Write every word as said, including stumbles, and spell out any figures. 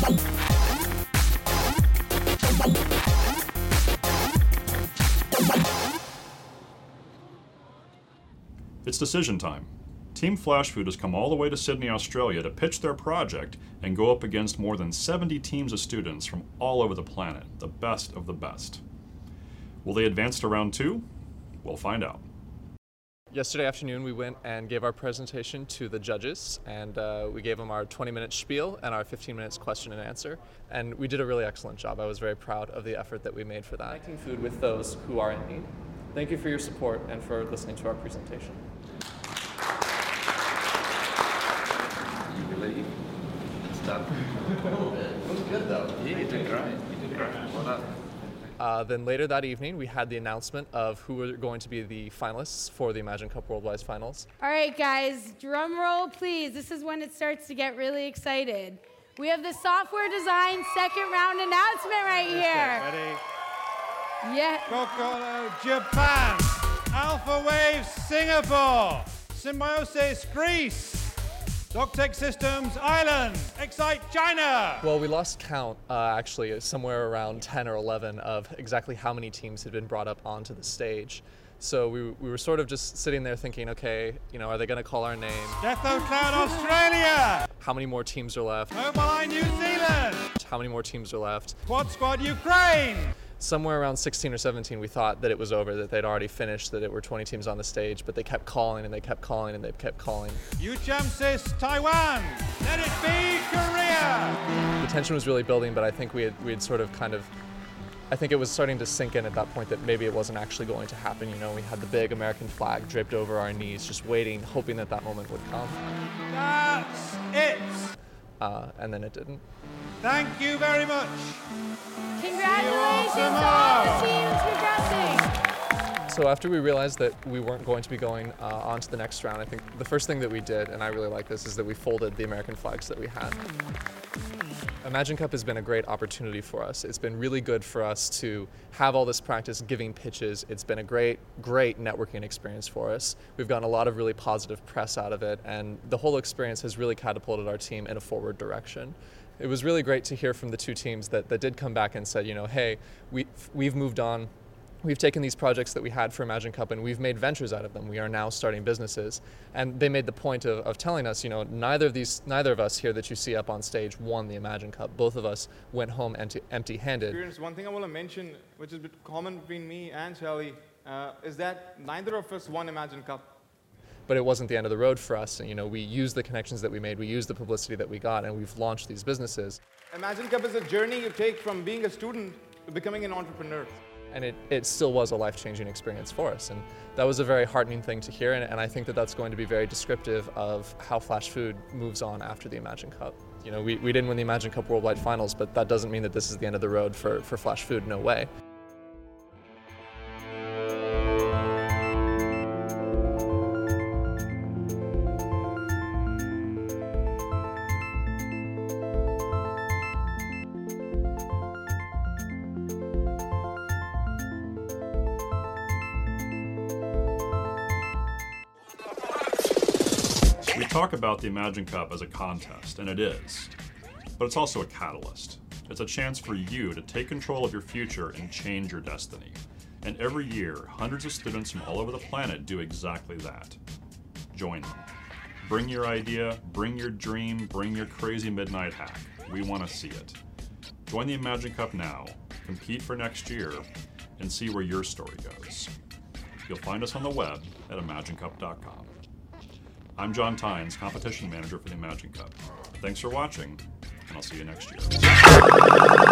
It's decision time. Team Flash Food has come all the way to Sydney, Australia to pitch their project and go up against more than seventy teams of students from all over the planet, the best of the best. Will they advance to round two? We'll find out. Yesterday afternoon we went and gave our presentation to the judges, and uh, we gave them our twenty minute spiel and our fifteen minutes question and answer, and we did a really excellent job. I was very proud of the effort that we made for that. Connecting food with those who are in need. Thank you for your support and for listening to our presentation. You believe? It's done. It was good though. Yeah, you did great. You did great. Well done. Uh, then later that evening, we had the announcement of who were going to be the finalists for the Imagine Cup Worldwide Finals. All right, guys, drum roll, please. This is when it starts to get really excited. We have the software design second round announcement right here. Ready? Yeah. Kokoro, Japan. Alpha Wave, Singapore. Symbiosis, Greece. DocTech Systems, Ireland. Excite, China. Well, we lost count, uh, actually, somewhere around ten or eleven of exactly how many teams had been brought up onto the stage. So we, we were sort of just sitting there thinking, okay, you know, are they going to call our name? Deatho Cloud, Australia. How many more teams are left? Mobileye, New Zealand. How many more teams are left? Quad Squad, Ukraine. Somewhere around sixteen or seventeen, we thought that it was over, that they'd already finished, that it were twenty teams on the stage, but they kept calling and they kept calling and they kept calling. Uchamsis, Taiwan. Let it be, Korea. The tension was really building, but I think we had, we had sort of kind of, I think it was starting to sink in at that point that maybe it wasn't actually going to happen. You know, we had the big American flag draped over our knees, just waiting, hoping that that moment would come. That's it. Uh, and then it didn't. Thank you very much. Congratulations to all the teams progressing. So after we realized that we weren't going to be going uh, on to the next round, I think the first thing that we did, and I really like this, is that we folded the American flags that we had. Imagine Cup has been a great opportunity for us. It's been really good for us to have all this practice giving pitches. It's been a great, great networking experience for us. We've gotten a lot of really positive press out of it, and the whole experience has really catapulted our team in a forward direction. It was really great to hear from the two teams that, that did come back and said, you know, hey, we, we've moved on. We've taken these projects that we had for Imagine Cup and we've made ventures out of them. We are now starting businesses. And they made the point of, of telling us, you know, neither of these, neither of us here that you see up on stage won the Imagine Cup. Both of us went home empty, empty-handed. One thing I want to mention, which is a bit common between me and Shelly, uh, is that neither of us won Imagine Cup. But it wasn't the end of the road for us. And, you know, we used the connections that we made, we used the publicity that we got, and we've launched these businesses. Imagine Cup is a journey you take from being a student to becoming an entrepreneur. And it, it still was a life-changing experience for us. And that was a very heartening thing to hear, and, and I think that that's going to be very descriptive of how Flash Food moves on after the Imagine Cup. You know, we, we didn't win the Imagine Cup Worldwide Finals, but that doesn't mean that this is the end of the road for, for Flash Food, no way. We talk about the Imagine Cup as a contest, and it is, but it's also a catalyst. It's a chance for you to take control of your future and change your destiny. And every year, hundreds of students from all over the planet do exactly that. Join them. Bring your idea, bring your dream, bring your crazy midnight hack. We want to see it. Join the Imagine Cup now, compete for next year, and see where your story goes. You'll find us on the web at imagine cup dot com. I'm John Tynes, Competition Manager for the Imagine Cup. Thanks for watching, and I'll see you next year.